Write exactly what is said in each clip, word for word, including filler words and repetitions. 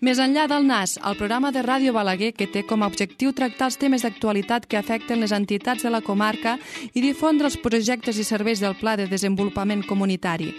Més enllà del N A S, el programa de Ràdio Balaguer que té com a objectiu tractar els temes d'actualitat que afecten les entitats de la comarca i difondre els projectes i serveis del Pla de Desenvolupament Comunitari.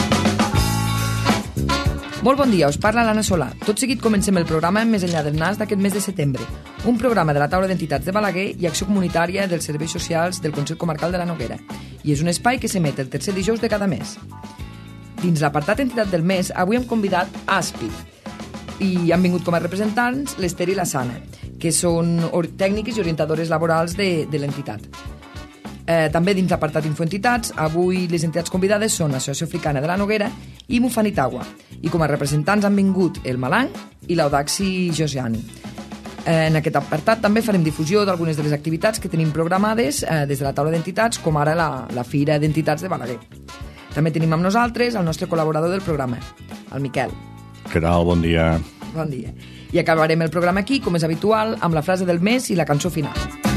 Molt bon dia, us parla l'Anna Solà. Tot seguit comencem el programa Més enllà del N A S d'aquest mes de setembre, un programa de la taula d'entitats de Balaguer i acció comunitària dels serveis socials del Consell Comarcal de la Noguera, i és un espai que s'emet el tercer dijous de cada mes. Dins l'apartat entitat del mes, avui hem convidat Aspit, i han vingut com a representants l'Ester i la Sana, que són tècniques i orientadores laborals de, de l'entitat. Eh, també dins l'apartat Infoentitats, avui les entitats convidades són l'Associació Africana de la Noguera i Mufanitagua, i com a representants han vingut el Malang i l'Audaxi Josiani. Eh, en aquest apartat també farem difusió d'algunes de les activitats que tenim programades eh, des de la taula d'entitats, com ara la, la Fira d'Entitats de Balaguer. També tenim amb nosaltres el nostre col·laborador del programa, el Miquel. Què tal? Bon dia. Bon dia. I acabarem el programa aquí, com és habitual, amb la frase del mes i la cançó final.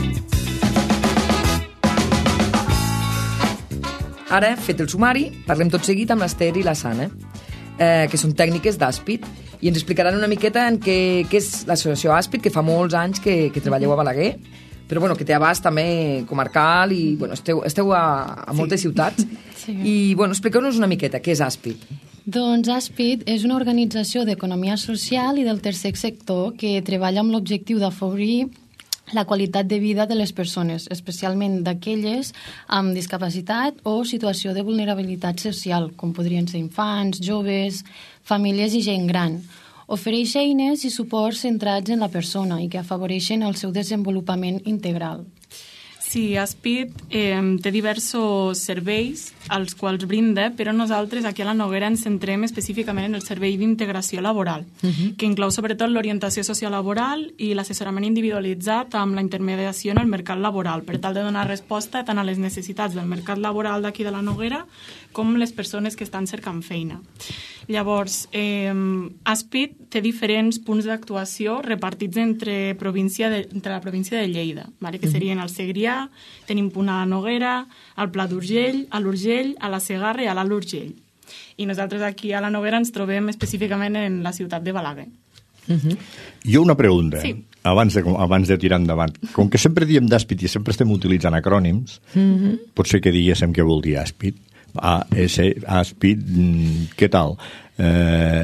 Ara, fet el sumari, parlem tot seguit amb l'Ester i la Sana, eh, que són tècniques d'Aspit, i ens explicaran una miqueta en què, què és l'associació Aspit, que fa molts anys que, que treballeu a Balaguer, però bueno, que té abast també comarcal i bueno, esteu, esteu a, a moltes sí. ciutats. Sí. I bueno, expliqueu-nos una miqueta què és Aspit. Doncs Aspit és una organització d'economia social i del tercer sector que treballa amb l'objectiu d'afavorir la qualitat de vida de les persones, especialment d'aquelles amb discapacitat o situació de vulnerabilitat social, com podrien ser infants, joves, famílies i gent gran. Ofereix eines i suports centrats en la persona i que afavoreixen el seu desenvolupament integral. Sí, Aspit eh, té diversos serveis als quals brinda, però nosaltres aquí a la Noguera ens centrem específicament en el servei d'integració laboral, uh-huh. que inclou sobretot l'orientació sociolaboral i l'assessorament individualitzat amb la intermediació en el mercat laboral, per tal de donar resposta tant a les necessitats del mercat laboral d'aquí de la Noguera com les persones que estan cercant feina. Llavors, eh, Aspit té diferents punts d'actuació repartits entre, província de, entre la província de Lleida, vale? Que serien el Segrià, tenim punt a la Noguera, al Pla d'Urgell, a l'Urgell, a la Segarra i a l'Alt Urgell. I nosaltres aquí a la Noguera ens trobem específicament en la ciutat de Balaguer. Uh-huh. Jo una pregunta, sí. abans, de, abans de tirar endavant. Com que sempre diem d'Aspit i sempre estem utilitzant acrònims, uh-huh. pot ser que diguéssim què vol dir Aspit. A, S, Aspit, què tal? Eh,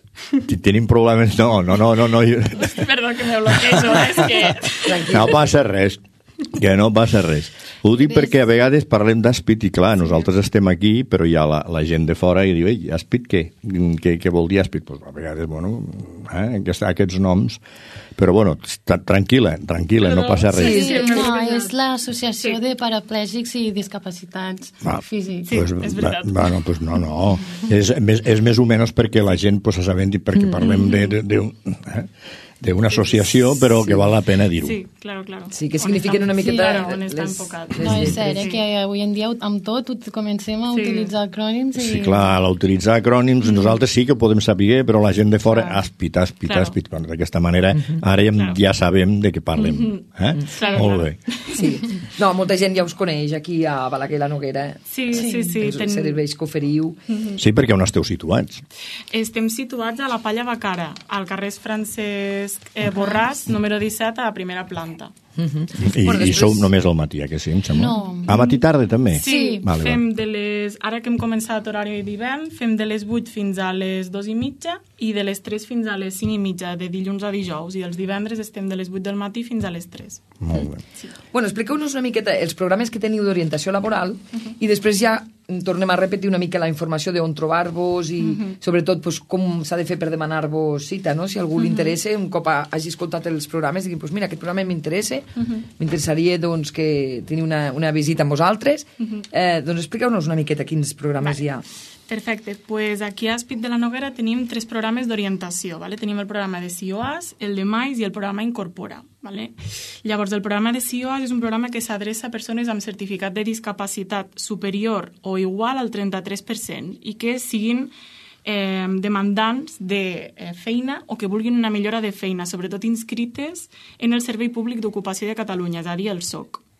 tenim problemes? No, no, no, no. no. Perdó que me bloquejo, és que... No passa res, que no passa res. Ho dic perquè a vegades parlem d'Aspit i clar, nosaltres estem aquí, però hi ha la, la gent de fora i diu, ei, Aspit què? Què, què vol dir Aspit? Pues a vegades, bueno, eh, aquests, aquests noms, però bueno, tranquil·la, tranquil·la, no passa res. Sí, sí, no, és l'associació sí. de paraplègics i discapacitats ah, físics. Sí, pues, és veritat. Bueno, pues no, no. És, més, és més o menys perquè la gent pues, s'assabenti, perquè parlem de... de, de eh? d'una associació, però que val la pena dir-ho. Sí, claro, claro. Sí, que signifiquen una miqueta... Sí, claro, on està enfocat. No, és cert, eh, que avui en dia amb tot comencem a sí. utilitzar acrònims i... Sí, clar, a utilitzar acrònims mm. nosaltres sí que podem saber, però la gent de fora, claro. Aspit, Aspit, claro. Aspit. Bueno, d'aquesta manera, mm-hmm. ara ja, claro. ja sabem de què parlem. Mm-hmm. Eh? Claro, Molt claro. bé. Sí. No, molta gent ja us coneix aquí a Balaguer i la Noguera. Sí, sí, sí. sí. Els ten... serveis que oferiu. Mm-hmm. Sí, perquè on esteu situats? Estem situats a la Palla Bacara, al carrer Francesc eh, Borràs, número disset, a la primera planta. Uh-huh. I, bueno, després... I sou només al matí, que sí, em sembla? No. A matí tarda, també? Sí, vale, fem va. de les... Ara que hem començat horari d'hivern, fem de les vuit fins a les dos i mitja i de les tres fins a les cinc i mitja, de dilluns a dijous, i els divendres estem de les vuit del matí fins a les tres. Molt bé. Sí. Bueno, expliqueu-nos una miqueta els programes que teniu d'orientació laboral uh-huh. i després ja tornem a repetir una mica la informació d'on trobar-vos i uh-huh. sobretot pues, com s'ha de fer per demanar-vos cita, no? Si a algú uh-huh. li interessa, un cop hagi escoltat els programes, digui, pues, mira, aquest programa m'interessa, uh-huh. m'interessaria doncs, que tenir una, una visita amb vosaltres. Uh-huh. Eh, doncs expliqueu-nos una miqueta quins programes vale. Hi ha. Perfecte, pues aquí a Aspit de la Noguera tenim tres programes d'orientació, ¿vale? Tenim el programa de C I O A S, el de Mais i el programa Incorpora, ¿vale? Llavors, el programa de C I O A S és un programa que s'adreça a persones amb certificat de discapacitat superior o igual al trenta-tres per cent i que siguin eh, demandants de eh, feina o que vulguin una millora de feina, sobretot inscrites en el Servei Públic d'Ocupació de Catalunya, és a dir, el S O C.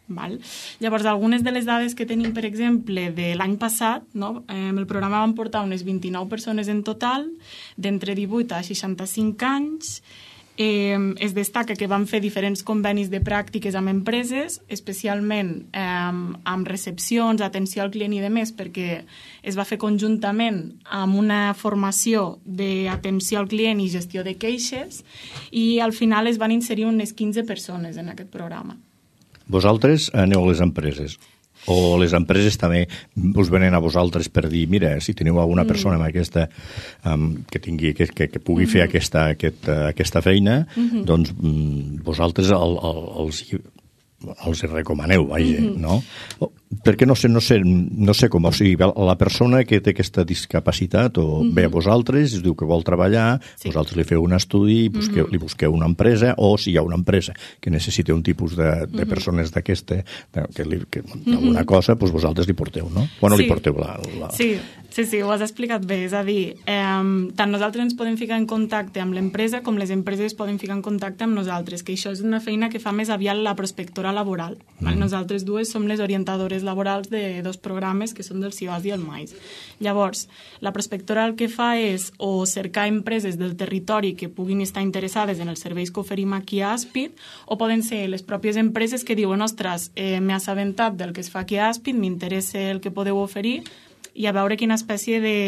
Val? Llavors, algunes de les dades que tenim, per exemple, de l'any passat, no? eh, el programa van portar unes vint-i-nou persones en total, d'entre divuit a seixanta-cinc anys. Eh, es destaca que van fer diferents convenis de pràctiques amb empreses, especialment eh, amb recepcions, atenció al client i demés, perquè es va fer conjuntament amb una formació d'atenció al client i gestió de queixes, i al final es van inserir unes quinze persones en aquest programa. Vosaltres aneu a les empreses, o les empreses també us venen a vosaltres per dir, mira, si teniu alguna persona amb aquesta, um, que tingui que, que, que pugui fer aquesta, aquesta, aquesta feina, mm-hmm. doncs um, vosaltres el, el, els, els recomaneu, vaja, mm-hmm. no? Perquè no sé, no sé, no sé com, o sigui, la persona que té aquesta discapacitat o mm-hmm. ve a vosaltres, es diu que vol treballar, sí. vosaltres li feu un estudi, busqueu, mm-hmm. li busqueu una empresa, o si hi ha una empresa que necessita un tipus de, de mm-hmm. persones d'aquesta, que, li, que mm-hmm. alguna cosa, doncs vosaltres li porteu, no? Bueno, sí. li porteu la, la... Sí, sí, sí, ho has explicat bé, és a dir, eh, tant nosaltres ens podem ficar en contacte amb l'empresa com les empreses poden ficar en contacte amb nosaltres, que això és una feina que fa més aviat la prospectora laboral. Mm-hmm. Nosaltres dues som les orientadores laborals de dos programes que són del C I O A S i el MAIS. Llavors, la prospectora el que fa és o cercar empreses del territori que puguin estar interessades en els serveis que oferim aquí a Aspit, o poden ser les pròpies empreses que diuen, ostres, eh, m'he assabentat del que es fa aquí a Aspit, m'interessa el que podeu oferir, i a veure quina espècie de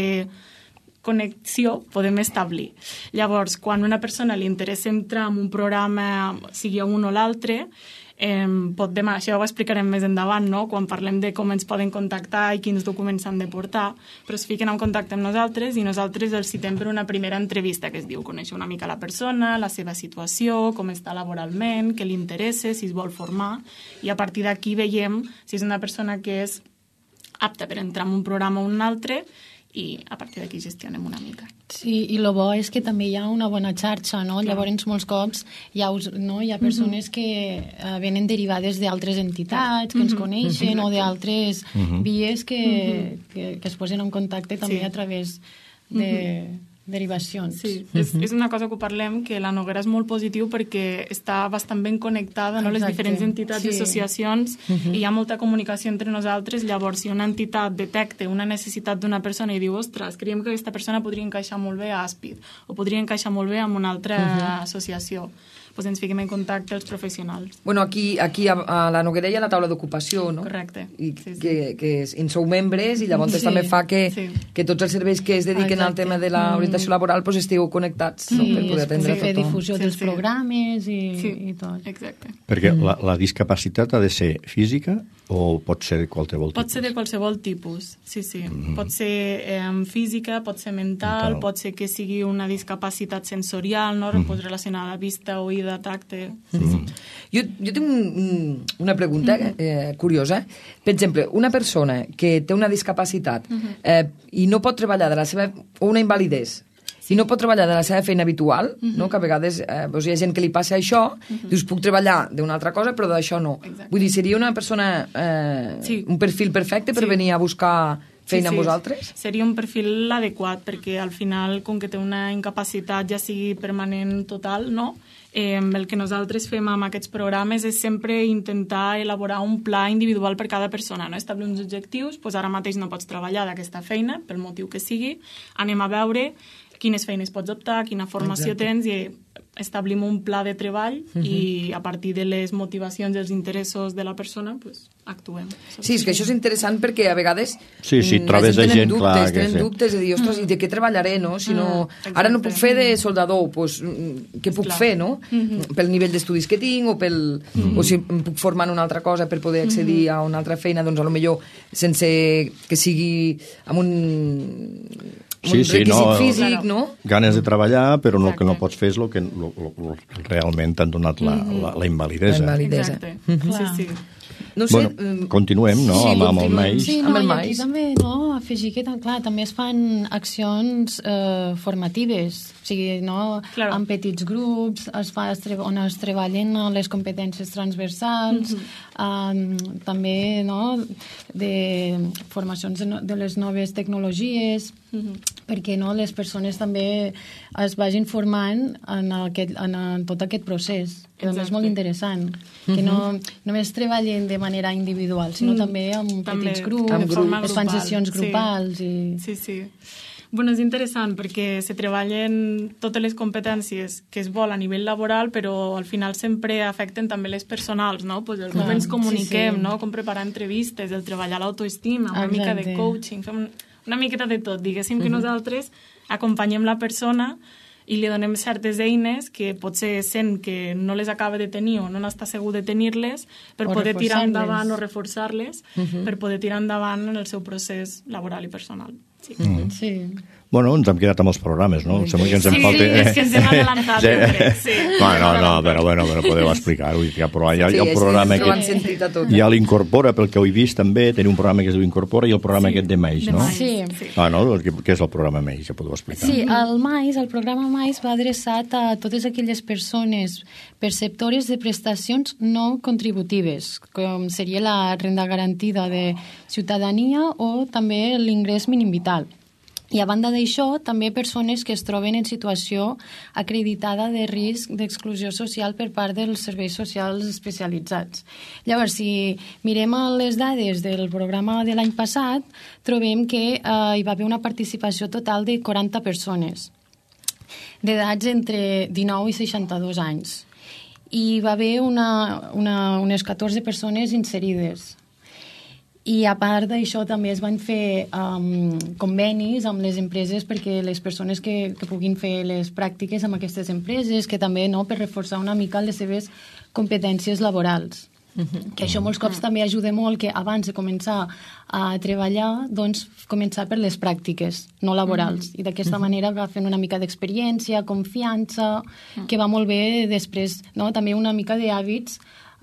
connexió podem establir. Llavors, quan a una persona li interessa entrar en un programa, sigui un o l'altre, Eh, pot demanar, això ho explicarem més endavant, no? Quan parlem de com ens poden contactar i quins documents s'han de portar, però es fiquen en contacte amb nosaltres i nosaltres els citem per una primera entrevista, que es diu conèixer una mica la persona, la seva situació, com està laboralment, què li interessa, si es vol formar, i a partir d'aquí veiem si és una persona que és apta per entrar en un programa o un altre, i a partir d'aquí gestionem una mica. Sí, i el bo és que també hi ha una bona xarxa, no? Clar. Llavors, molts cops hi ha, no? hi ha persones mm-hmm. que uh, venen derivades d'altres entitats, que ens coneixen, mm-hmm. o d'altres mm-hmm. vies que, mm-hmm. que, que es posen en contacte també sí. a través de... Mm-hmm. derivacions. Sí, és, és una cosa que ho parlem, que la Noguera és molt positiu perquè està bastant ben connectada, no? Les diferents entitats sí. i associacions, uh-huh. i hi ha molta comunicació entre nosaltres. Llavors, si una entitat detecta una necessitat d'una persona i diu, ostres, creiem que aquesta persona podria encaixar molt bé a Aspit, o podria encaixar molt bé amb una altra uh-huh. associació, doncs ens fiquem en contacte els professionals. Bueno, aquí, aquí a, a la Noguera hi ha la taula d'ocupació, no? Correcte. I sí, sí. que, que en sou membres i llavors sí. també fa que, sí. que tots els serveis que es dediquen Exacte. Al tema de l'orientació mm. laboral pues, estigueu connectats sí, no? per poder atendre fer tothom. Difusió sí, dels sí. programes i, sí. i tot. Exacte. Perquè mm. la, la discapacitat ha de ser física o pot ser de qualsevol tipus? Pot ser de qualsevol tipus, sí, sí. Mm. Pot ser eh, física, pot ser mental, mental, pot ser que sigui una discapacitat sensorial, no? Mm. Pues relacionada a vista, oïda, tacte... Sí, sí. Jo, jo tinc un, una pregunta eh, curiosa. Per exemple, una persona que té una discapacitat eh, i no pot treballar de la seva... o una invalidesa, si no pot treballar de la seva feina habitual, uh-huh. no? Que a vegades eh, doncs hi ha gent que li passa això, uh-huh. dius, puc treballar d'una altra cosa, però d'això no. Exacte. Vull dir, seria una persona, eh, sí. un perfil perfecte per sí. venir a buscar feina sí, sí. amb vosaltres? Seria un perfil adequat, perquè al final, com que té una incapacitat, ja sigui permanent total, no? Eh, el que nosaltres fem amb aquests programes és sempre intentar elaborar un pla individual per cada persona, no? Establir uns objectius, doncs ara mateix no pots treballar d'aquesta feina, pel motiu que sigui, anem a veure quines feines pots optar, quina formació Exacte. Tens, i establim un pla de treball uh-huh. i a partir de les motivacions i els interessos de la persona pues, actuem. Sí, és que això és interessant perquè a vegades sí, sí, trobes tenen gent, dubtes, clar, tenen sí. dubtes de dir, ostres, mm. i de què treballaré, no? Si no mm, ara no puc fer de soldador, pues, què puc clar. Fer, no? Mm-hmm. Pel nivell d'estudis que tinc o, pel, mm. o si em puc formar en una altra cosa per poder accedir mm-hmm. a una altra feina, doncs a lo millor sense que sigui amb un... Sí, un sí, requisit no, físic, no? Ganes de treballar, però no, Exacte. Que no pots fer és el que lo, lo, lo, realment t'han donat la, la, la invalidesa. La invalidesa. Exacte. Mm-hmm. Sí, sí. No sé, bueno, continuem, no?, sí, amb, amb el maïs. Sí, no, amb el i maïs. aquí també, no?, afegir que, clar, també es fan accions eh, formatives, o sigui, no?, claro. amb petits grups, es fa, es tre on es treballen les competències transversals, mm-hmm. um, també, no?, de formacions de, no de les noves tecnologies, mm-hmm. perquè no, les persones també es vagin formant en, aquest, en, en tot aquest procés, que també és molt interessant, que no només treballen de manera individual, sinó mm. també amb també, petits grups, amb grup. es fan sessions grupals. Sí. I... sí, sí. Bueno, és interessant perquè se treballen totes les competències que es vol a nivell laboral, però al final sempre afecten també les personals, no? Pues el com ens comuniquem, sí, sí. no? Com preparar entrevistes, el treballar l'autoestima, una Exacte. mica de coaching, fem una miqueta de tot. Diguéssim que nosaltres acompanyem la persona i li donem certes eines que potser sent que no les acaba de tenir o no n'està segur de tenir-les per o poder tirar endavant o reforçar-les uh -huh. per poder tirar endavant en el seu procés laboral i personal. Sí. Uh -huh. sí. Bueno, ens hem quedat amb els programes, no? Sembla que ens sí, en falta... sí, és que ens hem adelantat. sí. sí. No, no, no, però bueno, però podeu explicar-ho. Hi ha, hi ha, hi ha un programa que... Ja l'Incorpora, pel que ho he vist també, teniu un programa que es diu Incorpora i el programa sí, aquest de Mais, no? Sí. sí. Ah, no? Què és el programa Mais? Ja podeu explicar. Sí, el Mais, el programa Mais va adreçat a totes aquelles persones perceptores de prestacions no contributives, com seria la renda garantida de ciutadania o també l'ingrés mínim vital. I a banda d'això, també persones que es troben en situació acreditada de risc d'exclusió social per part dels serveis socials especialitzats. Llavors, si mirem les dades del programa de l'any passat, trobem que eh, hi va haver una participació total de quaranta persones, d'edats entre dinou i seixanta-dos anys. I hi va haver una, una, unes catorze persones inserides. I a part d'això també es van fer um, convenis amb les empreses perquè les persones que, que puguin fer les pràctiques amb aquestes empreses, que també no, per reforçar una mica les seves competències laborals. Uh-huh. Que això molts cops uh-huh. també ajuda molt que abans de començar a treballar, doncs començar per les pràctiques no laborals. Uh-huh. I d'aquesta uh-huh. manera va fent una mica d'experiència, confiança, uh-huh. que va molt bé després, no? També una mica d'hàbits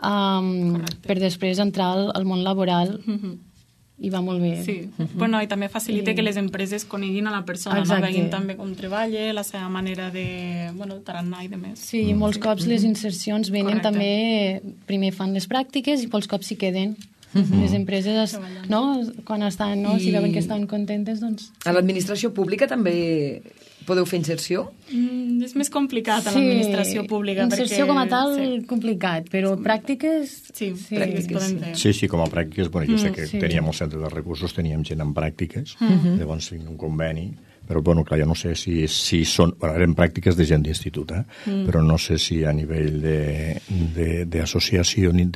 Um, per després entrar al, al món laboral uh-huh. i va molt bé. Sí. Uh-huh. Bueno, i també facilita sí. que les empreses coneguin a la persona, no? Veguin també com treballa, la seva manera de, bueno, tarannà i de més. Sí, i molts cops les insercions venen Correcte. també, primer fan les pràctiques i molts cops s'hi queden. Uh-huh. Les empreses, no? Quan estan, no? I... si veuen que estan contentes, doncs... A l'administració pública també podeu fer inserció? Mm, és més complicat a l'administració pública. Inserció perquè... com a tal, sí. complicat, però pràctiques... Sí, sí. pràctiques podem fer. Sí, sí, com a pràctiques. Bueno, jo sé que mm, sí. teníem el centre de recursos, teníem gent en pràctiques, uh-huh. llavors tinc un conveni, però bueno, clar, jo no sé si, si són... Bueno, eren pràctiques de gent d'institut, eh? Mm. però no sé si a nivell d'associacions,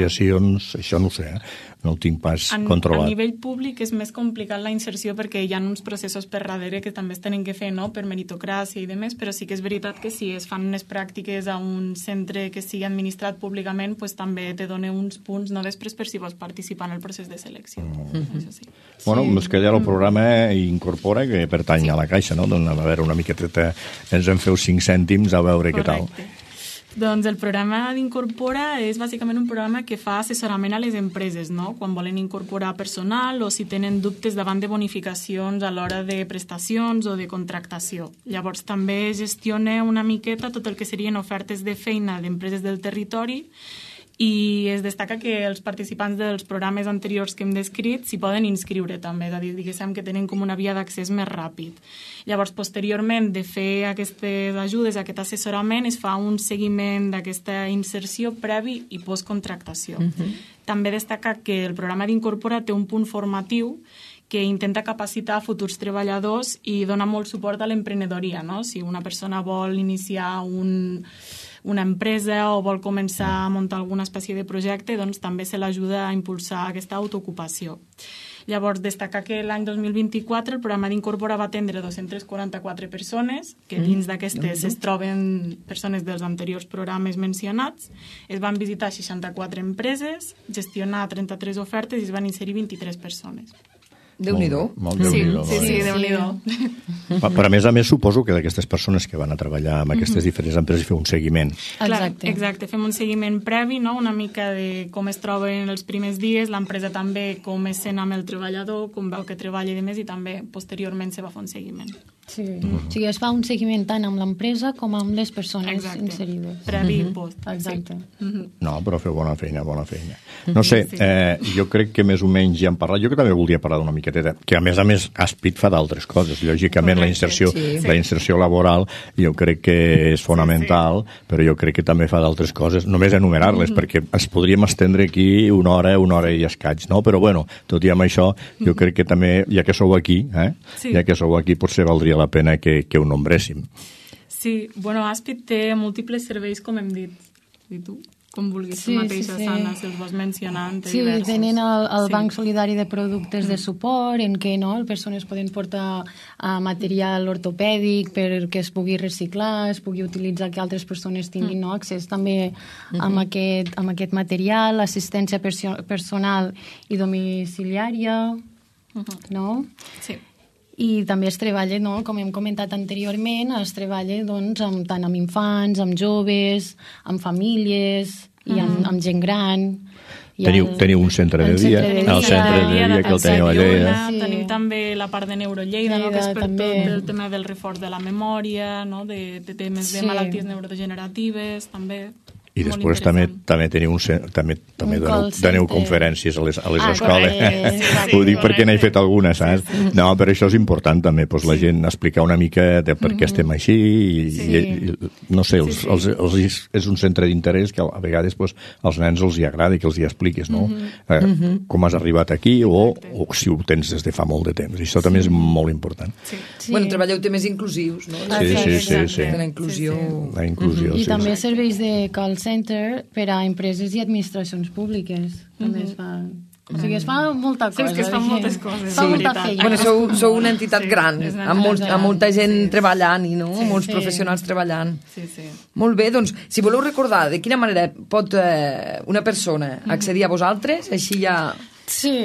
això no ho sé, eh? no ho tinc pas a, controlat. A nivell públic és més complicat la inserció perquè hi ha uns processos per darrere que també es tenen que fer, no?, per meritocràcia i demés, però sí que és veritat que si es fan unes pràctiques a un centre que sigui administrat públicament, pues, també te dona uns punts no després per si vols participar en el procés de selecció. Mm. Això sí. Bueno, sí. és que ja el programa Incorpora, que pertany sí. a la Caixa, no? Doncs, a veure, una miqueta, ens en feu cinc cèntims a veure Correcte. Què tal. Doncs el programa d'Incorpora és bàsicament un programa que fa assessorament a les empreses, no? Quan volen incorporar personal o si tenen dubtes davant de bonificacions a l'hora de prestacions o de contractació. Llavors també gestiona una miqueta tot el que serien ofertes de feina d'empreses del territori i es destaca que els participants dels programes anteriors que hem descrit s'hi poden inscriure també, és a dir, diguéssim que tenen com una via d'accés més ràpid. Llavors, posteriorment de fer aquestes ajudes, aquest assessorament, es fa un seguiment d'aquesta inserció previ i postcontractació. Uh-huh. També destaca que el programa d'Incorpora té un punt formatiu que intenta capacitar futurs treballadors i dona molt suport a l'emprenedoria, no? Si una persona vol iniciar un... una empresa o vol començar a muntar alguna espècie de projecte, doncs també se l'ajuda a impulsar aquesta autoocupació. Llavors, destacar que l'any dos mil vint-i-quatre el programa d'Incorpora va atendre dos-cents quaranta-quatre persones, que dins d'aquestes mm. es troben persones dels anteriors programes mencionats. Es van visitar seixanta-quatre empreses, gestionar trenta-tres ofertes i es van inserir vint-i-tres persones. Déu-n'hi-do. Molt, molt sí, Déu-n'hi-do. Sí, sí, eh? Déu-n'hi-do. Però, però a més a més suposo que d'aquestes persones que van a treballar amb aquestes mm-hmm. diferents empreses fer un seguiment. Exacte. Exacte, fem un seguiment previ, no? Una mica de com es troben els primers dies, l'empresa també com es sent amb el treballador, com veu que treballa i demés, i també posteriorment se va fer un seguiment. Sí. Mm-hmm. O sigui, es fa un seguiment tant amb l'empresa com amb les persones Exacte. inserides. Previ i post. Exacte. Sí. Mm-hmm. No, però feu bona feina, bona feina. No sé, eh, jo crec que més o menys ja hem parlat, jo que també voldria parlar d'una miqueteta, que a més a més Aspit fa d'altres coses, lògicament la inserció, sí. la inserció laboral jo crec que és fonamental, sí, sí. però jo crec que també fa d'altres coses, només enumerar-les, mm-hmm. perquè es podríem estendre aquí una hora, una hora i escaig, no? Però bueno, tot i amb això, jo mm-hmm. crec que també, ja que sou aquí, eh? sí. ja que sou aquí, potser valdria la pena que, que ho nombréssim. Sí, bueno, Aspit té múltiples serveis, com hem dit. I tu, com vulguis, sí, tu mateixa, sí, sí. Sana, si els vas mencionant. Sí, diversos. tenen el, el sí. Banc Solidari de Productes de Suport, en què no, les persones poden portar uh, material ortopèdic perquè es pugui reciclar, es pugui utilitzar, que altres persones tinguin mm. no, accés també uh-huh. amb, aquest, amb aquest material, assistència perso personal i domiciliària, uh-huh. no? Sí. I també es treballa, no? Com hem comentat anteriorment, es treballa doncs, amb, tant amb infants, amb joves, amb famílies i amb, amb gent gran. I teniu, el, teniu un centre de dia, centre de el centre de dia, que el teniu a Lleida. Sí. Tenim també la part de Neurolleida, no? Que és per també. tot el tema del reforç de la memòria, no? de, de temes sí. de malalties neurodegeneratives, també. I després també també teniu un també també doneu, doneu conferències a les, a les ah, escoles. Sí, sí, ho dic perquè n'he fet algunes, saps? Sí, sí. No, però això és important també, doncs, la gent explicar una mica de per què estem així i, sí. i, i no sé, els, sí, sí. Els, els, és un centre d'interès que a vegades doncs, als nens els hi agrada que els hi expliquis, no? Mm-hmm. eh, com has arribat aquí o, o si ho tens des de fa molt de temps. I això també és molt important. Sí. Sí. Bueno, treballeu temes inclusius, no? Sí, sí, sí. sí, sí. La inclusió. Sí, sí. La inclusió, mm-hmm. sí. I també serveis de call center per a empreses i administracions públiques. També mm-hmm. es fa... O sigui, es fa molta cosa. Sí, és que es fan moltes coses. Es fa sí. molta feina. Bueno, sou, sou una entitat sí, gran, amb, molt, amb molta gent sí. treballant i no? Sí, molts sí. professionals treballant. Sí, sí. Molt bé, doncs, si voleu recordar de quina manera pot eh, una persona accedir a vosaltres, així ja... Sí.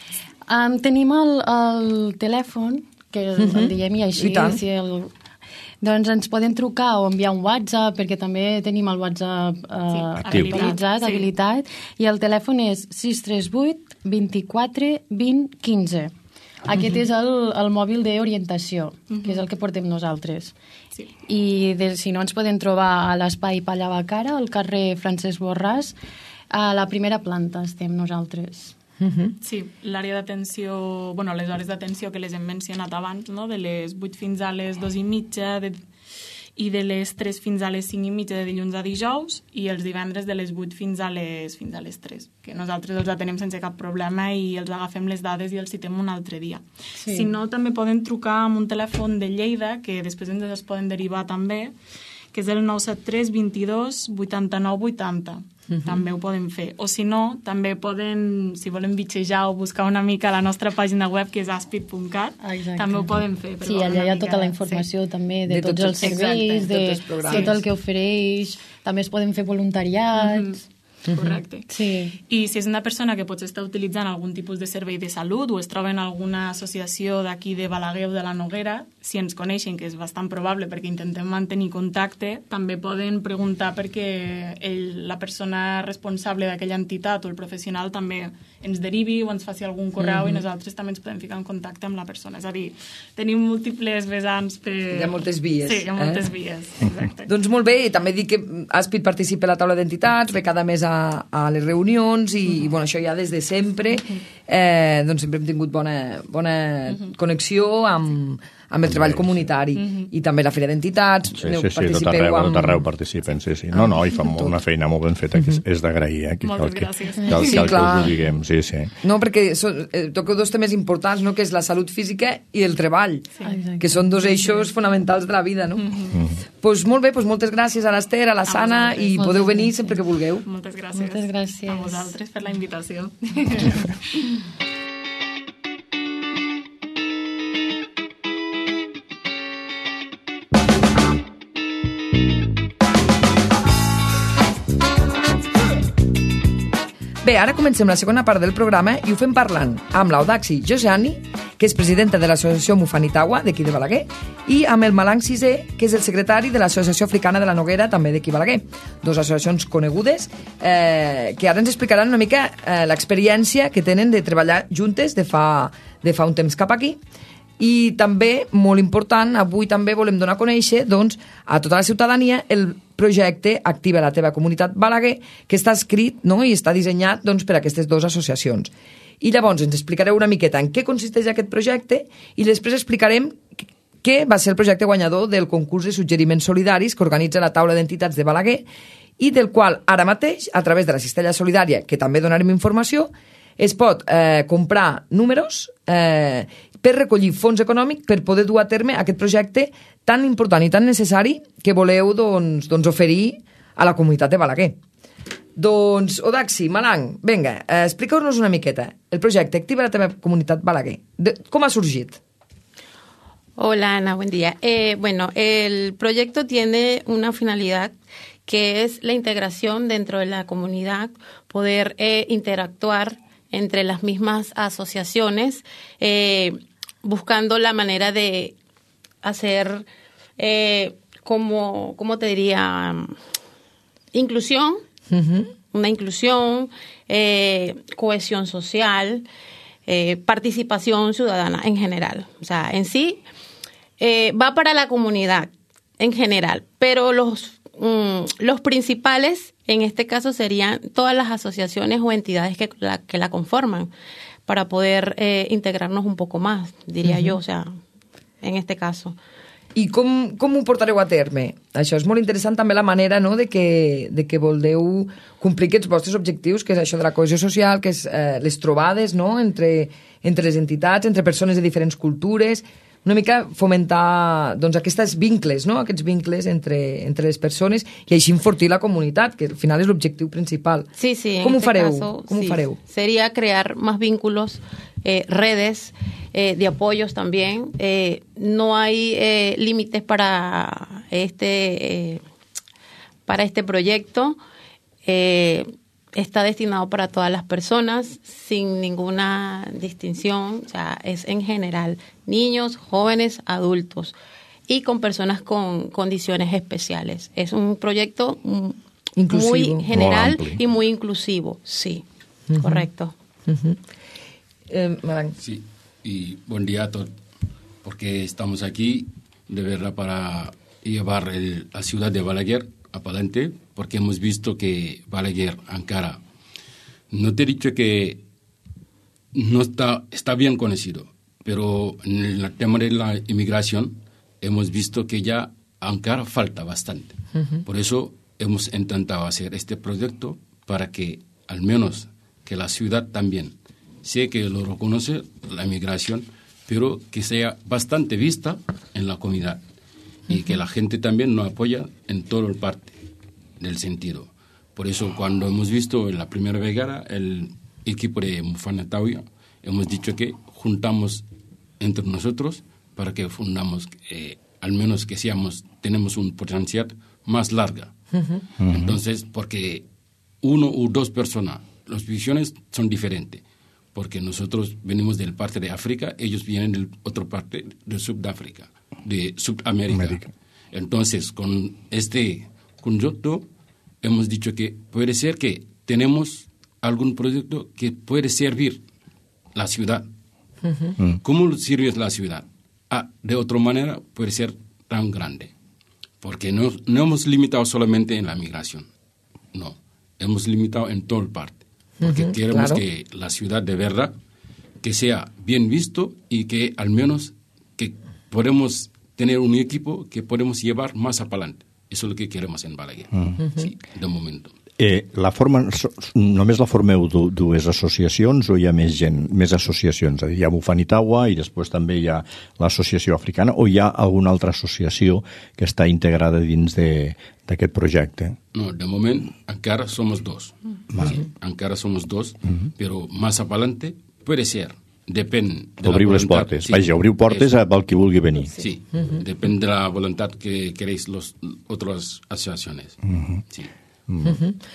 Um, tenim el, el telèfon, que el, mm-hmm. el diem i així, I si el... Doncs ens poden trucar o enviar un WhatsApp, perquè també tenim el WhatsApp eh, sí, habilitat, sí. habilitat, i el telèfon és sis tres vuit, vint-i-quatre, vint, quinze. Aquest uh-huh. és el, el mòbil d'orientació, uh-huh. que és el que portem nosaltres. Sí. I de, si no, ens poden trobar a l'Espai Pallavacara, al carrer Francesc Borràs, a la primera planta estem nosaltres. Uh-huh. Sí, l'àrea d'atenció, bueno, les hores d'atenció que les hem mencionat abans, no? De les vuit fins a les dos i mitja de, i de les tres fins a les cinc i mitja de dilluns a dijous i els divendres de les vuit fins a les, fins a les tres, que nosaltres els atenem sense cap problema i els agafem les dades i els citem un altre dia. Sí. Si no, també poden trucar amb un telèfon de Lleida, que després ens els poden derivar també, que és el nou set tres, vint-i-dos, vuitanta-nou, vuitanta. Uh-huh. També ho poden fer. O si no, també poden, si volen bitxejar o buscar una mica a la nostra pàgina web, que és aspit punt cat, també ho poden fer. Sí, allà hi ha tota la informació sí. també de, de tots, tots els serveis, exacte, de tot, tot el que ofereix. També es poden fer voluntariats... Uh-huh. Correcte. Sí. I si és una persona que potser està utilitzant algun tipus de servei de salut o es troba en alguna associació d'aquí de Balaguer o de la Noguera, si ens coneixen, que és bastant probable perquè intentem mantenir contacte, també poden preguntar perquè ell, la persona responsable d'aquella entitat o el professional també ens derivi o ens faci algun correu mm-hmm. i nosaltres també ens podem ficar en contacte amb la persona. És a dir, tenim múltiples vessants per... Hi ha moltes vies. Sí, hi ha moltes eh? vies, exacte. Doncs molt bé, i també dic que Aspit participa a la taula d'entitats, ve cada mes a a les reunions i, uh-huh. i bueno, això ja des de sempre uh-huh. eh, doncs sempre hem tingut bona, bona uh-huh. connexió amb, amb el treball comunitari uh-huh. i també la Fira d'Entitats. Sí, sí, sí, tot arreu, amb... tot arreu participen, sí, sí. No, no, i fan una feina molt ben feta, que és, és d'agrair, eh? Que moltes cal, gràcies. Que, cal, sí, cal clar. que us ho diguem, sí, sí. No, perquè so, eh, toqueu dos temes importants, no?, que és la salut física i el treball, sí. que són dos eixos fonamentals de la vida, no? Uh-huh. Uh-huh. Pues molt bé, pues moltes gràcies a l'Ester, a la Sana, i moltes podeu venir sempre que vulgueu. Moltes gràcies. Moltes gràcies. A vosaltres per la invitació. Bé, ara comencem la segona part del programa i ho fem parlant amb l'Audaxi Josiani, que és presidenta de l'associació Mufanitawa, d'aquí de Balaguer, i amb el Malang Sisé, que és el secretari de l'Associació Africana de la Noguera, també d'aquí Balaguer. Dos associacions conegudes eh, que ara ens explicaran una mica eh, l'experiència que tenen de treballar juntes de fa, de fa un temps cap aquí. I també, molt important, avui també volem donar a conèixer doncs, a tota la ciutadania el projecte Activa la teva comunitat Balaguer, que està escrit, no?, i està dissenyat doncs, per a aquestes dues associacions. I llavors ens explicareu una miqueta en què consisteix aquest projecte i després explicarem què va ser el projecte guanyador del concurs de suggeriments solidaris que organitza la taula d'entitats de Balaguer i del qual ara mateix, a través de la cistella solidària, que també donarem informació, es pot eh, comprar números eh, per recollir fons econòmic per poder dur a terme aquest projecte tan important i tan necessari que voleu doncs, doncs oferir a la comunitat de Balaguer. Doncs, Odaxi, Malang, vinga, eh, expliqueu-nos una miqueta. El projecte Activa la teva comunitat Balaguer. De, com ha sorgit? Hola, Ana, buen día. Eh, bueno, el proyecto tiene una finalidad que es la integración dentro de la comunidad, poder eh, interactuar entre las mismas asociaciones, eh, buscando la manera de hacer, eh, como, ¿cómo te diría? Inclusión, uh-huh. una inclusión, eh, cohesión social, eh, participación ciudadana en general. O sea, en sí, eh, va para la comunidad en general, pero los, mm, los principales en este caso serían todas las asociaciones o entidades que la, que la conforman para poder eh, integrarnos un poco más, diria uh-huh. jo, o sea, en este caso. I com, com ho portareu a terme? Això és molt interessant també la manera, no?, de que, de que voldeu complir aquests vostres objectius, que és això de la cohesió social, que és eh, les trobades, no?, entre, entre les entitats, entre persones de diferents cultures, una mica fomentar doncs, aquests vincles, no?, aquests vincles entre, entre les persones i així enfortir la comunitat, que al final és l'objectiu principal. Sí, sí, com en ho este fareu? caso, com sí, ho fareu? Sería crear más vínculos, eh, redes eh, de apoyos también. Eh, no hay eh, límites para este, eh, para este proyecto. Eh, está destinado para todas las personas sin ninguna distinción, o sea, es en general niños, jóvenes, adultos y con personas con condiciones especiales. Es un proyecto inclusivo, muy general y muy inclusivo, sí, uh-huh. correcto. Uh-huh. Eh, sí, y buen día a todos, porque estamos aquí de verdad para llevar el, la ciudad de Balaguer adelante, porque hemos visto que Balaguer, Ankara, no te he dicho que no está, está bien conocido, pero en el tema de la inmigración hemos visto que ya Ankara falta bastante. Uh-huh. Por eso hemos intentado hacer este proyecto para que al menos que la ciudad también, sé que lo reconoce la inmigración, pero que sea bastante vista en la comunidad y que la gente también nos apoya en toda parte del sentido. Por eso cuando hemos visto en la primera vegada el equipo de Mufana Tauya, hemos dicho que juntamos entre nosotros para que fundamos, eh, al menos que seamos, tenemos un potencial más larga. Uh-huh. Entonces, porque uno o dos personas, las visiones son diferentes, porque nosotros venimos del parte de África, ellos vienen del otro parte de Sudáfrica, de Sudamérica. América. Entonces, con este conjunto hemos dicho que puede ser que tenemos algún proyecto que puede servir la ciudad. Uh-huh. ¿Cómo sirve la ciudad? Ah, de otra manera puede ser tan grande, porque no, no hemos limitado solamente en la migración, no, hemos limitado en toda parte, porque uh-huh, queremos claro. que la ciudad de verdad que sea bien visto y que al menos que podemos tener un equipo que podemos llevar más adelante. Eso es lo que queremos en Balaguer, uh-huh. sí, de momento. Eh, la forma, només la formeu dues associacions o hi ha més gent, més associacions? Hi ha Mufanitawa i després també hi ha l'associació africana, o hi ha alguna altra associació que està integrada dins d'aquest projecte? No, de moment encara somos dos. Uh-huh. Sí, encara somos dos, uh-huh. però més adelante puede ser. Depèn de obriu la les voluntat. portes. Sí, Vaja, obriu portes a pel qui vulgui venir. Sí, uh-huh. depèn de la voluntat que queréis las otras asociaciones. Uh-huh. Sí. Uh-huh.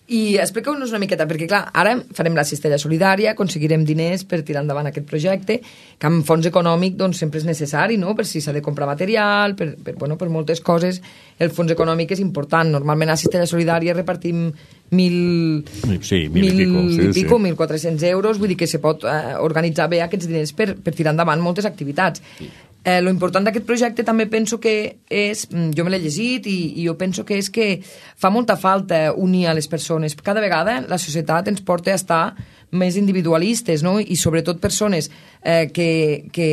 I expliqueu-nos una miqueta, perquè clar, ara farem la cistella solidària, aconseguirem diners per tirar endavant aquest projecte, que amb fons econòmic doncs, sempre és necessari, no? Per si s'ha de comprar material, per, per, bueno, per moltes coses, el fons econòmic és important. Normalment a la cistella solidària repartim mil, sí, mil, mil i pico, sí, i pico sí. mil quatre-cents euros, vull dir que se pot eh, organitzar bé aquests diners per, per tirar endavant moltes activitats. Sí. Eh, lo important d'aquest projecte també penso que és, jo me l'he llegit i, i jo penso que és que fa molta falta unir a les persones. Cada vegada la societat ens porta a estar més individualistes, no? I sobretot persones eh, que, que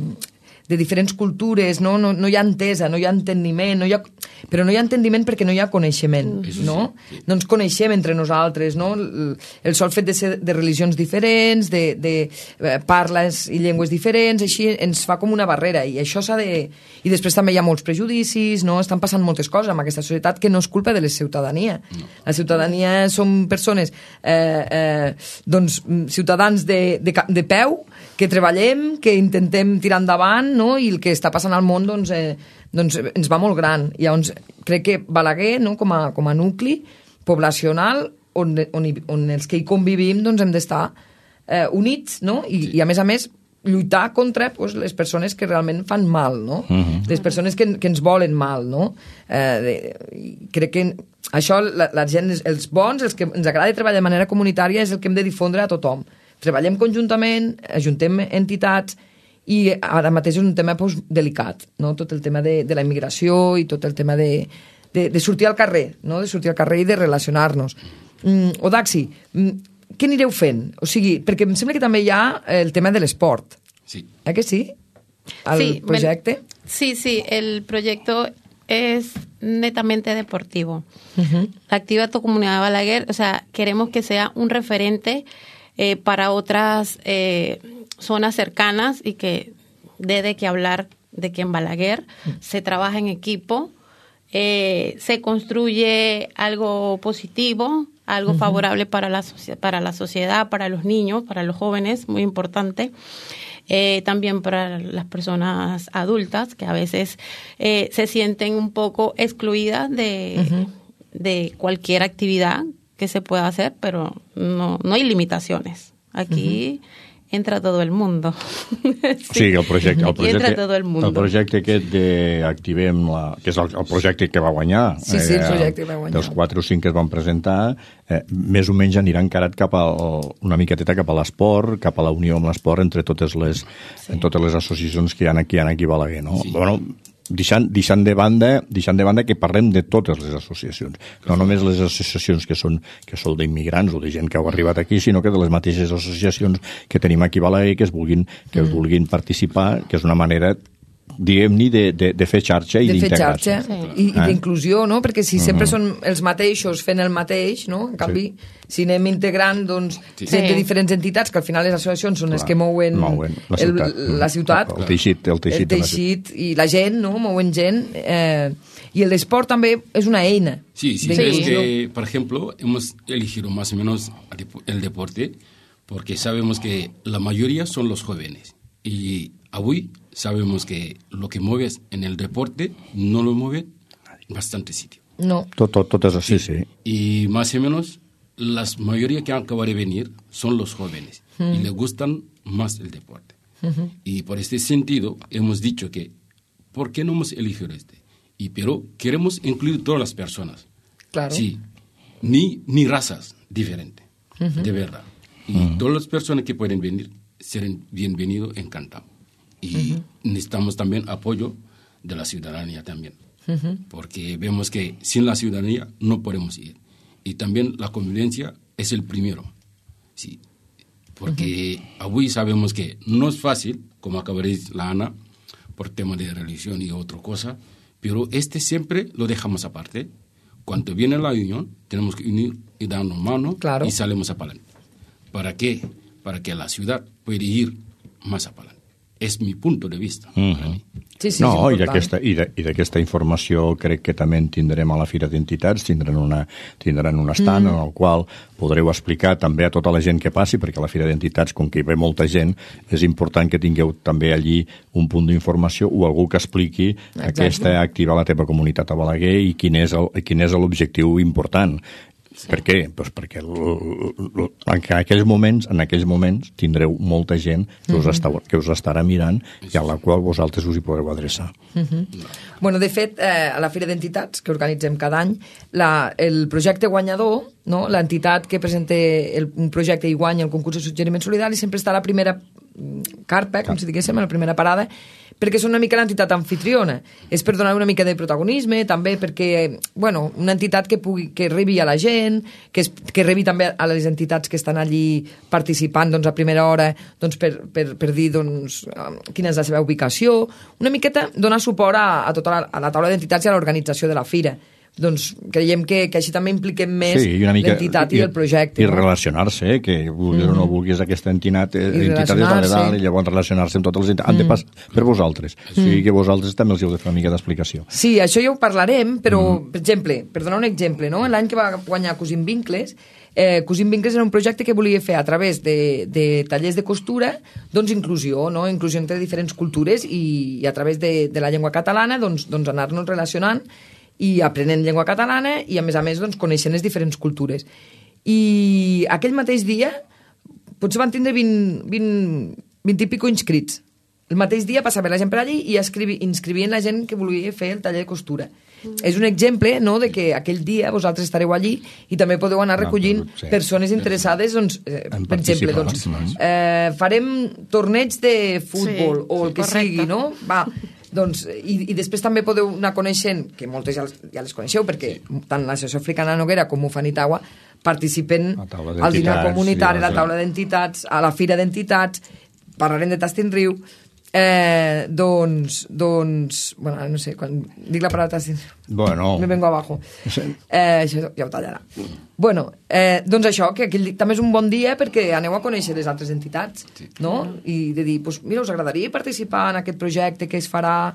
de diferents cultures, no? No, no hi ha entesa, no hi ha enteniment, no hi ha... però no hi ha enteniment perquè no hi ha coneixement, no? No ens coneixem entre nosaltres, no? El, el sol fet de ser de religions diferents, de, de eh, parles i llengües diferents, així ens fa com una barrera, i això s'ha de... I després també hi ha molts prejudicis, no? Estan passant moltes coses amb aquesta societat que no és culpa de la ciutadania. No. La ciutadania som persones, eh, eh, doncs, ciutadans de, de, de peu, que treballem, que intentem tirar endavant, no? I el que està passant al món doncs, eh, doncs ens va molt gran. I llavors crec que Balaguer, no? com, a, com a nucli poblacional on, on, on els que hi convivim doncs, hem d'estar eh, units, no? I, sí. I a més a més lluitar contra pues, les persones que realment fan mal, no? Uh-huh. Les persones que, que ens volen mal, no? Eh, de, crec que això, la, la gent, els bons, els que ens agrada treballar de manera comunitària és el que hem de difondre a tothom. Treballem conjuntament, ajuntem entitats i ara mateix és un tema pues, delicat, no? Tot el tema de, de la immigració i tot el tema de, de, de sortir al carrer, no? De sortir al carrer i de relacionar-nos. Mm, Odaxi, mm, què anireu fent? O sigui, perquè em sembla que també hi ha el tema de l'esport. Sí. Eh que sí? El sí, projecte? Men, sí, sí, el proyecto es netamente deportivo. Uh-huh. La actividad comunidad de Balaguer, o sea, queremos que sea un referente eh, para otras eh, zonas cercanas y que dé de qué hablar de que en Balaguer uh-huh. se trabaja en equipo, eh, se construye algo positivo, algo uh-huh. favorable para la, para la sociedad, para los niños, para los jóvenes, muy importante. Eh, también para las personas adultas que a veces eh, se sienten un poco excluidas de, uh-huh. de cualquier actividad que se pueda hacer, pero no, no hay limitaciones. Aquí uh-huh. entra todo el mundo. sí. O sigui, el projecte, el projecte, entra todo el mundo. El projecte aquest d'Activem, la, que és el, el projecte que va guanyar, sí, sí, el projecte que va guanyar. dels quatre o cinc que es van presentar, eh, més o menys anirà encarat cap a una miqueteta cap a l'esport, cap a la unió amb l'esport entre totes les, sí. en totes les associacions que hi ha aquí, aquí a Balaguer, no? Sí. Bueno, deixant, deixant, de banda, deixant de banda que parlem de totes les associacions, no només les associacions que són, que són d'immigrants o de gent que heu arribat aquí, sinó que de les mateixes associacions que tenim aquí a Balaguer que es vulguin, que mm. vulguin participar, que és una manera diguem-ne, de, de, de fer xarxa i d'integrar-se. De fer xarxa sí. i, i d'inclusió, no? Perquè si uh-huh. sempre són els mateixos fent el mateix, no? En canvi, sí. si anem integrant, doncs, sí. gent de diferents entitats, que al final les associacions són Clar. les que mouen, mouen la ciutat, el, la ciutat el, el teixit, el teixit, el teixit i la gent, no? Mouen gent. Eh, I l'esport també és una eina. Sí, sí, es que, por ejemplo, hemos elegido más o menos el deporte porque sabemos que la mayoría son los jóvenes. Y hoy sabemos que lo que mueves en el deporte no lo mueve bastante sitio. No. Tot, tot, tot és així, sí. Y más o menos, la mayoría que acaban de venir son los jóvenes mm. y les gustan más el deporte. Uh-huh. Y por este sentido hemos dicho que, ¿por qué no hemos elegido este? Y pero queremos incluir todas las personas. Claro. Sí, ni, ni razas diferentes, uh-huh. de verdad. Y uh-huh. todas las personas que pueden venir serán bienvenidos, encantados. Y uh-huh. necesitamos también apoyo de la ciudadanía también. Uh-huh. Porque vemos que sin la ciudadanía no podemos ir. Y también la convivencia es el primero. Sí. Porque uh-huh. hoy sabemos que no es fácil, como acaba de decir la Ana, por tema de religión y otra cosa, pero este siempre lo dejamos aparte. Cuando viene la unión, tenemos que unir y darnos mano claro. y salimos a adelante. ¿Para qué? Para que la ciudad pueda ir más adelante. És mi punt de vista. Uh-huh. Sí, sí, no, i d'aquesta, i, de, i d'aquesta informació crec que també en tindrem a la Fira d'Entitats, tindran, una, tindran un estant mm. en el qual podreu explicar també a tota la gent que passi, perquè a la Fira d'Entitats, com que hi ve molta gent, és important que tingueu també allí un punt d'informació o algú que expliqui Exacte. aquesta activa la teva comunitat a Balaguer i quin és el, quin és l'objectiu important. Sí. Per què? Pues perquè l, l, l, en aquells moments en aquells moments tindreu molta gent que us, mm-hmm. està, que us estarà mirant i a la qual vosaltres us hi podreu adreçar. Mm-hmm. Bueno, de fet, eh, a la Fira d'Entitats, que organitzem cada any, la, el projecte guanyador, no? L'entitat que presenta el, un projecte i guanya el concurs de suggeriment solidari sempre està a la primera carpa, com si diguéssim, a la primera parada, perquè és una mica l'entitat anfitriona. És per donar una mica de protagonisme, també perquè, bueno, una entitat que pugui, que rebi a la gent, que, es, que rebi també a les entitats que estan allí participant, doncs, a primera hora, doncs, per, per, per dir, doncs, quina és la seva ubicació, una miqueta donar suport a, a tota la, a la taula d'entitats i a l'organització de la fira. Doncs creiem que, que així també impliquem més sí, l'entitat i, i el projecte. I no? relacionar-se, eh? Que vulguis mm. o no vulguis aquesta entitat, entitat és de dalt i llavors relacionar-se amb totes les entitats. Han de passar per vosaltres. Mm. O sigui que vosaltres també els heu de fer una mica d'explicació. Sí, això ja ho parlarem, però, mm. per exemple, per donar un exemple, no? L'any que va guanyar Cosín Vincles, eh, Cosín Vincles era un projecte que volia fer a través de, de tallers de costura, doncs inclusió, no? Inclusió entre diferents cultures i, i a través de, de la llengua catalana, doncs, doncs anar-nos relacionant i aprenent llengua catalana i, a més a més, doncs, coneixent les diferents cultures. I aquell mateix dia potser van tindre vint, vint, vint i pico inscrits. El mateix dia passava la gent per allí i escrivi, inscrivien la gent que volia fer el taller de costura. Mm. És un exemple, no?, de que aquell dia vosaltres estareu allí i també podeu anar recollint no, sí. persones interessades, doncs, eh, per exemple, doncs, eh, farem torneig de futbol sí, o el que correcte. sigui, no? Va, doncs, i, i després també podeu anar coneixent, que moltes ja, ja les coneixeu, perquè sí. tant l'Associació Africana Noguera com Ufanitagua participen al dinar comunitari, a la taula d'entitats, a la fira d'entitats, parlarem de Tastin Riu, eh, doncs, doncs, bueno, no sé, quan dic la paraula Tastin Riu, bueno. me vengo abajo. Eh, això ja ho tallarà. Bueno, eh, doncs això, que aquell, també és un bon dia perquè aneu a conèixer les altres entitats, sí. no? I de dir, pues, mira, us agradaria participar en aquest projecte que es farà...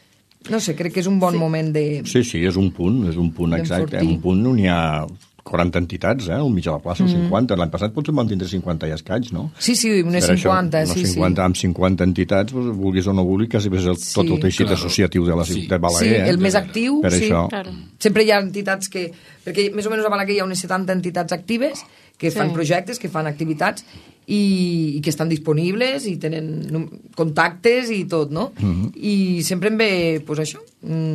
No sé, crec que és un bon sí. moment de... Sí, sí, és un punt, és un punt exacte, un punt on hi ha quaranta entitats, eh? Un mig a la plaça, mm. o cinquanta. L'any passat potser van tindre cinquanta i escaig, no? Sí, sí, unes per cinquanta, això, sí, cinquanta, sí. Amb cinquanta entitats, doncs, vulguis o no vulguis, quasi és el, sí. tot el teixit claro. associatiu de la ciutat sí. de Balaguer. Sí, el eh? més actiu, per sí. Això. Claro. Sempre hi ha entitats que... Perquè més o menys a Balaguer hi ha unes setanta entitats actives que sí. fan projectes, que fan activitats i, i que estan disponibles i tenen contactes i tot, no? Mm-hmm. I sempre em ve, doncs això,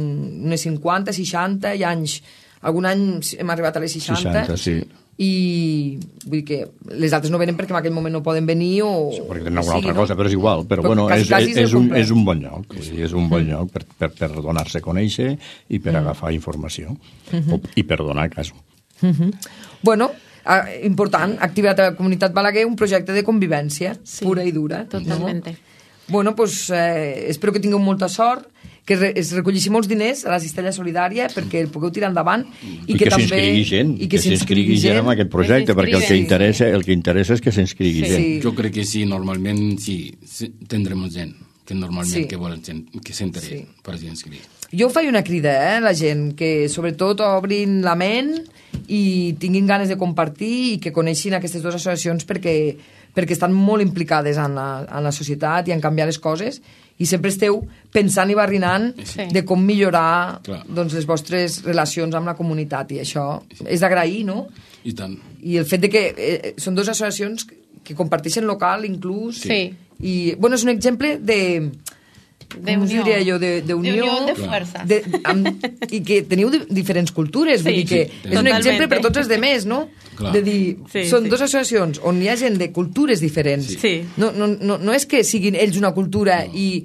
unes cinquanta, seixanta, i anys... Algun any hem arribat a les seixanta, seixanta sí. i vull dir que les altres no venen perquè en aquell moment no poden venir o... Sí, perquè tenen alguna altra no? cosa, però és igual. Però, però bueno, quasi, és, quasi és, és, un, és un bon lloc. Sí. És un bon lloc per, per, per donar-se a conèixer i per mm. agafar informació. Mm-hmm. O, I per donar cas. Mm-hmm. Bueno, eh, important, activitat a la Comunitat Balaguer, un projecte de convivència sí. pura i dura. Totalment. No? Bueno, pues, eh, espero que tingueu molta sort, que es recollissin molts diners a la cistella solidària perquè el pugueu tirar endavant i, I que, que també s'inscrigui gent, i que, que s'inscrigui gent en aquest projecte, perquè el que interessa, el que interessa és que s'inscrigui sí. gent. Sí. Jo crec que sí, normalment sí, tindrem gent que normalment sí. que volen gent, que s'interessa sí. per s'inscriure. Jo faig una crida, eh, a la gent, que sobretot obrin la ment i tinguin ganes de compartir i que coneixin aquestes dues associacions perquè, perquè estan molt implicades en la, en la societat i en canviar les coses i sempre esteu pensant i barrinant sí. de com millorar doncs, les vostres relacions amb la comunitat i això és d'agrair, no? I tant. I el fet de que eh, són dues associacions que comparteixen local inclús sí. i bueno, és un exemple de de com unió. diria jo, de, de unió, de, unió de força de, amb, i que teniu di diferents cultures sí, vull dir que sí, és un exemple per tots els demés, no? Clar. De dir, sí, són sí. dues associacions on hi ha gent de cultures diferents sí. no, no, no, no és que siguin ells una cultura no. i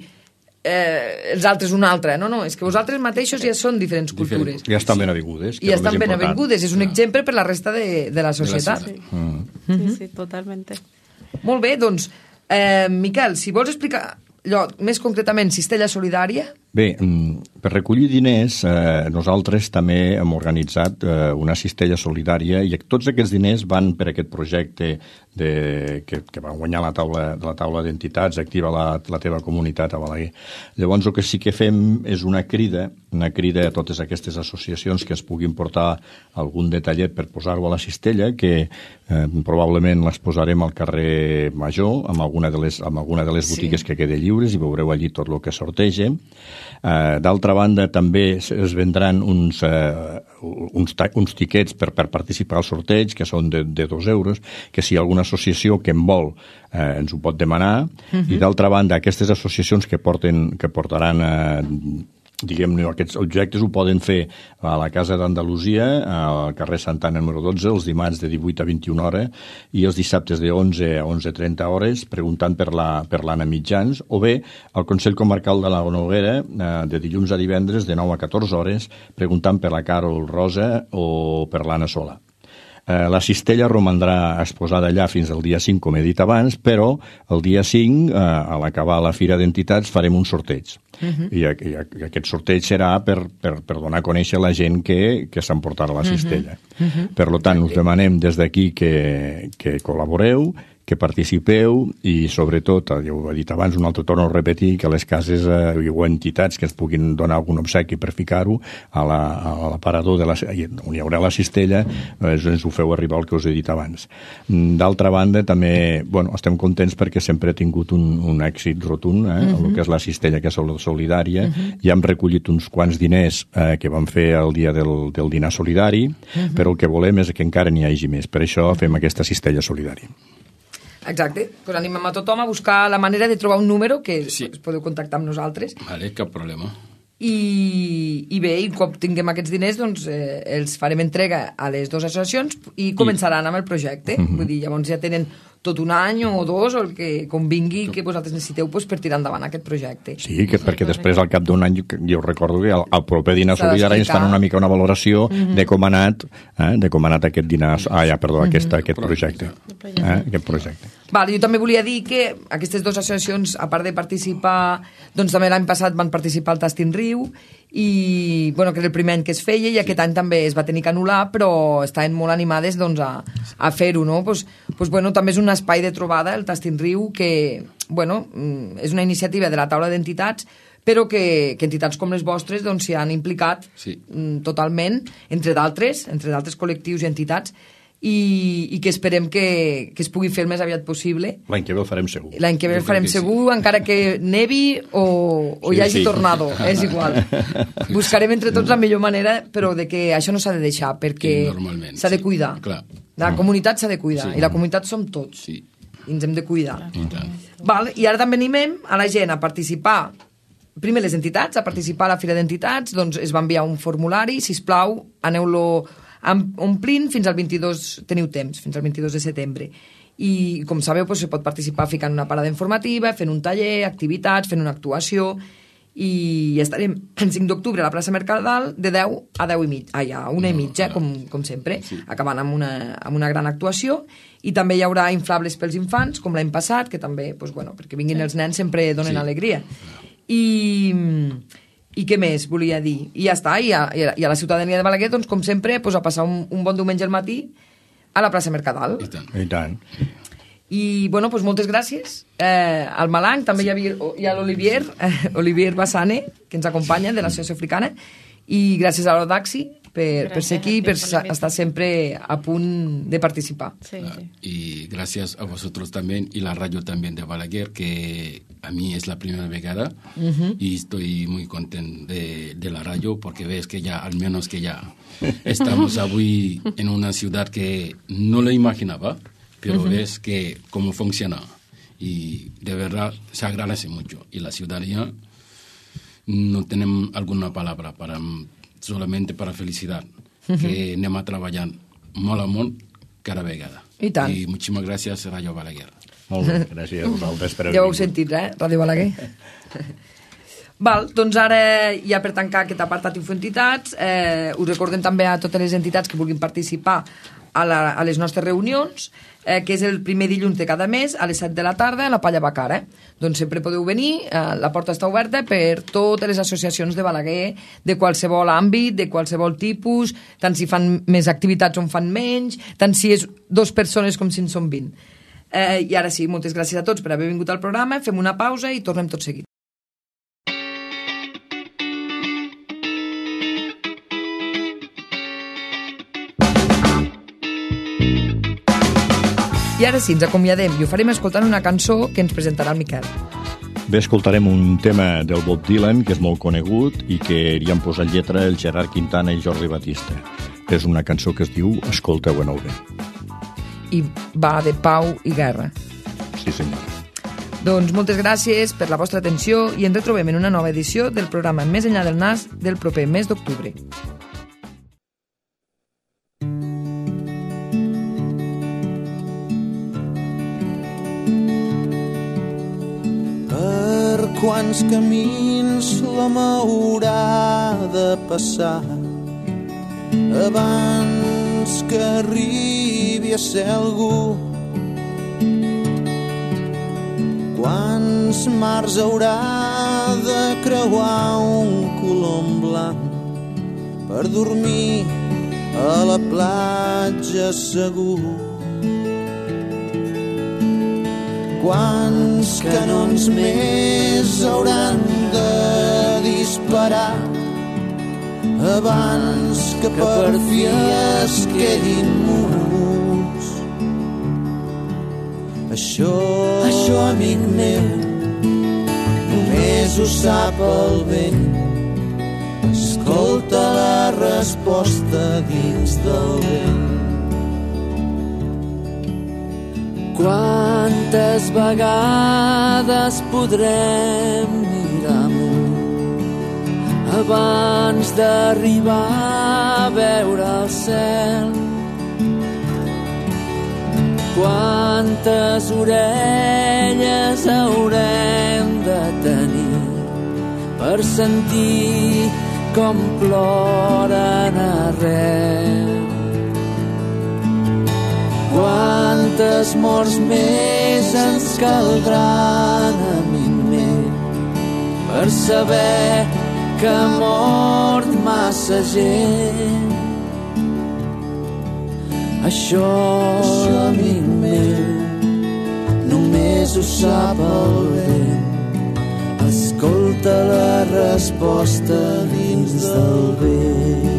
eh, els altres una altra, no, no, és que vosaltres mateixos ja són diferents cultures. Ja estan ben avingudes. I ja estan ben avingudes, és un exemple per la resta de, de la societat. Sí, mm. sí, sí, totalment. Molt bé, doncs, eh, Miquel, si vols explicar allò, més concretament, Cistella Solidària? Bé, per recollir diners, eh, nosaltres també hem organitzat eh, una cistella solidària i tots aquests diners van per aquest projecte de, que, que va guanyar la taula, la taula d'entitats, activa la, la teva comunitat a Balaguer. Llavors, el que sí que fem és una crida, una crida a totes aquestes associacions que es puguin portar algun detallet per posar-ho a la cistella, que eh, probablement les posarem al carrer Major, amb alguna de les, amb alguna de les botigues sí. que quede lliures, i veureu allí tot el que sortege. Eh, d'altra banda, també es vendran uns, eh, uns, uns tiquets per, per participar al sorteig, que són de, de dos euros, que si hi ha alguna associació que en vol eh, ens ho pot demanar, uh-huh. i d'altra banda, aquestes associacions que, porten, que portaran eh, diguem-ne, aquests objectes ho poden fer a la Casa d'Andalusia, al carrer Santana número dotze, els dimarts de divuit a vint-i-una hores i els dissabtes de onze a onze trenta hores, preguntant per la, per l'Anna Mitjans, o bé al Consell Comarcal de la Noguera, eh, de dilluns a divendres de nou a catorze hores, preguntant per la Carol Rosa o per l'Anna Sola. Eh, la cistella romandrà exposada allà fins al dia cinc, com he dit abans, però el dia cinc, eh, a l'acabar la Fira d'Entitats, farem un sorteig. Uh-huh. I, i, I aquest sorteig serà per, per, per donar a conèixer la gent que, que s'emportarà la cistella. Uh-huh. Uh-huh. Per tant, us demanem des d'aquí que, que col·laboreu, que participeu i, sobretot, ja ho he dit abans, un altre torno a repetir, que les cases eh, o entitats que ens puguin donar algun obsequi per ficar-ho a l'aparador la, on hi haurà la cistella, eh, ens ho feu arribar el que us he dit abans. D'altra banda, també bueno, estem contents perquè sempre ha tingut un, un èxit rotund, eh, uh-huh. el que és la cistella, que és solidària. Uh-huh. Ja hem recollit uns quants diners eh, que vam fer el dia del, del dinar solidari, uh-huh. però el que volem és que encara n'hi hagi més. Per això fem aquesta cistella solidària. Exacte, pues animem a tothom a buscar la manera de trobar un número que sí. podeu contactar amb nosaltres. Vale, cap problema. I, i bé, i quan tinguem aquests diners doncs eh, els farem entrega a les dues associacions i començaran amb el projecte. Mm-hmm. Vull dir, llavors ja tenen tot un any o dos o el que convingui que vosaltres necessiteu pues, per tirar endavant aquest projecte. Sí, que perquè després al cap d'un any jo recordo que al, al proper dinar solidari ens fan una mica una valoració mm-hmm. de com ha anat, eh, de com ha anat aquest dinar, ah, ja, perdó, mm-hmm. aquest, aquest projecte. Eh, aquest projecte. Val, jo també volia dir que aquestes dues associacions, a part de participar, doncs també l'any passat van participar al Tastin Riu i, bueno, que era el primer any que es feia i aquest any també es va tenir que anul·lar, però estaven molt animades doncs, a, a fer-ho, no? Pues, pues, bueno, també és un espai de trobada, el Tastin Riu, que, bueno, és una iniciativa de la taula d'entitats, però que, que entitats com les vostres doncs, s'hi han implicat sí. totalment, entre d'altres, entre d'altres col·lectius i entitats, i, i que esperem que, que es pugui fer el més aviat possible. L'any que ve el farem segur. L'any que ve el farem segur, sí. encara que nevi o, o sí, hi hagi sí. tornado, és igual. Buscarem entre tots la millor manera, però de que això no s'ha de deixar, perquè s'ha de cuidar. Sí, clar. La comunitat s'ha de cuidar, sí. i la comunitat som tots. Sí. I ens hem de cuidar. Clar. Val? I ara també animem a la gent a participar, primer les entitats, a participar a la Fira d'Entitats, doncs es va enviar un formulari, sisplau, aneu-lo omplint fins al vint-i-dos, teniu temps, fins al vint-i-dos de setembre. I, com sabeu, doncs, se pot participar ficant una parada informativa, fent un taller, activitats, fent una actuació, i estarem el cinc d'octubre a la plaça Mercadal de deu a deu i mig, ai, a una i mitja, com, com sempre, sí. acabant amb una, amb una gran actuació, i també hi haurà inflables pels infants, com l'any passat, que també, doncs, bueno, perquè vinguin els nens sempre donen sí. alegria. I... I què més volia dir? I ja està, i a, i a la ciutadania de Balaguer, doncs, com sempre, pues, a passar un, un bon diumenge al matí a la plaça Mercadal. I tant. I tant. I, bueno, doncs, moltes gràcies. Eh, al Malang també sí. hi, havia, hi ha l'Olivier, eh, Olivier Bassane, que ens acompanya, de l'Associació Africana, i gràcies a l'Odaxi per, per ser aquí i per estar sempre a punt de participar. Sí, sí. Y gracias a vosotros también y la radio también de Balaguer, que a mí es la primera vegada uh-huh. y estoy muy contento de, de la radio porque ves que ya, al menos que ya estamos hoy en una ciudad que no lo imaginaba, pero uh-huh. ves que cómo funciona y de verdad se agradece mucho. Y la ciudadanía no tenemos alguna palabra para solamente para felicitar uh-huh. que anem a treballar molt amunt cada vegada. I tant. I moltíssimes gràcies, Ràdio Balaguer. Molt bé, gràcies a vosaltres per haver ja ho heu sentit, eh, Ràdio Balaguer. Val, doncs ara, ja per tancar aquest apartat Infoentitats, eh, us recordem també a totes les entitats que vulguin participar a, la, a les nostres reunions, eh, que és el primer dilluns de cada mes a les set de la tarda a la Palla Bacara. Eh? Doncs sempre podeu venir, eh, la porta està oberta per totes les associacions de Balaguer, de qualsevol àmbit, de qualsevol tipus, tant si fan més activitats o en fan menys, tant si és dos persones com si en són vint. Eh, I ara sí, moltes gràcies a tots per haver vingut al programa, fem una pausa i tornem tot seguit. I ara sí, ens acomiadem i ho farem escoltant una cançó que ens presentarà el Miquel. Bé, escoltarem un tema del Bob Dylan, que és molt conegut i que hi han posat lletra el Gerard Quintana i Jordi Batista. És una cançó que es diu Escolteu en el vent. I va de pau i guerra. Sí, senyor. Doncs moltes gràcies per la vostra atenció i ens retrobem en una nova edició del programa Més enllà del nas del proper mes d'octubre. Quants camins l'home haurà de passar abans que arribi a ser algú? Quants mars haurà de creuar un colom blanc per dormir a la platja segur? Quants canons més hauran de disparar abans que per fi es quedin muts? Això, això, amic meu, només ho sap el vent. Escolta la resposta dins del vent. Quantes vegades podrem mirar amunt abans d'arribar a veure el cel? Quantes orelles haurem de tenir per sentir com ploren arreu? Quantes morts més ens caldran, amic meu, per saber que ha mort massa gent? Això, això, amic meu, només ho sap el vent. Escolta la resposta dins del vent.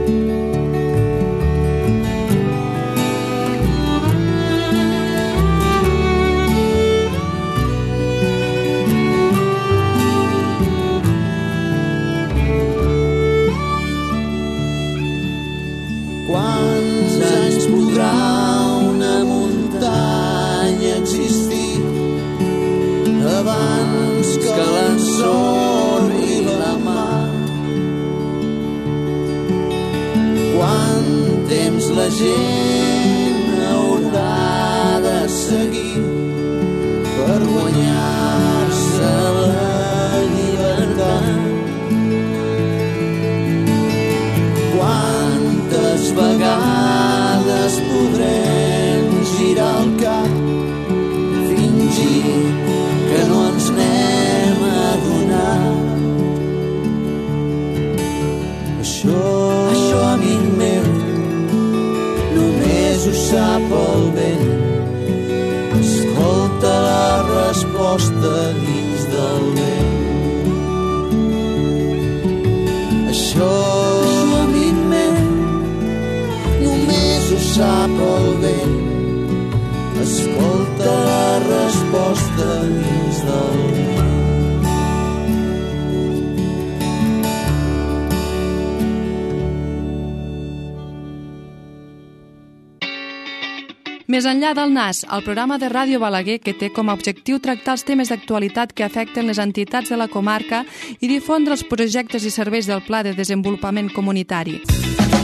Abans que l'ensort i la mar, quant temps la gent haurà de seguir per guanyar-se la llibertat? Quantes vegades podrem girar el cap, fingir que no ens n'hem adonat? Això, això, amic meu, només ho sap el vent. Escolta la resposta dins del vent. Això, això, amic meu, només ho sap el vent. Escolta la resposta dins del vent. Més enllà del nas, el programa de Ràdio Balaguer que té com a objectiu tractar els temes d'actualitat que afecten les entitats de la comarca i difondre els projectes i serveis del Pla de Desenvolupament Comunitari.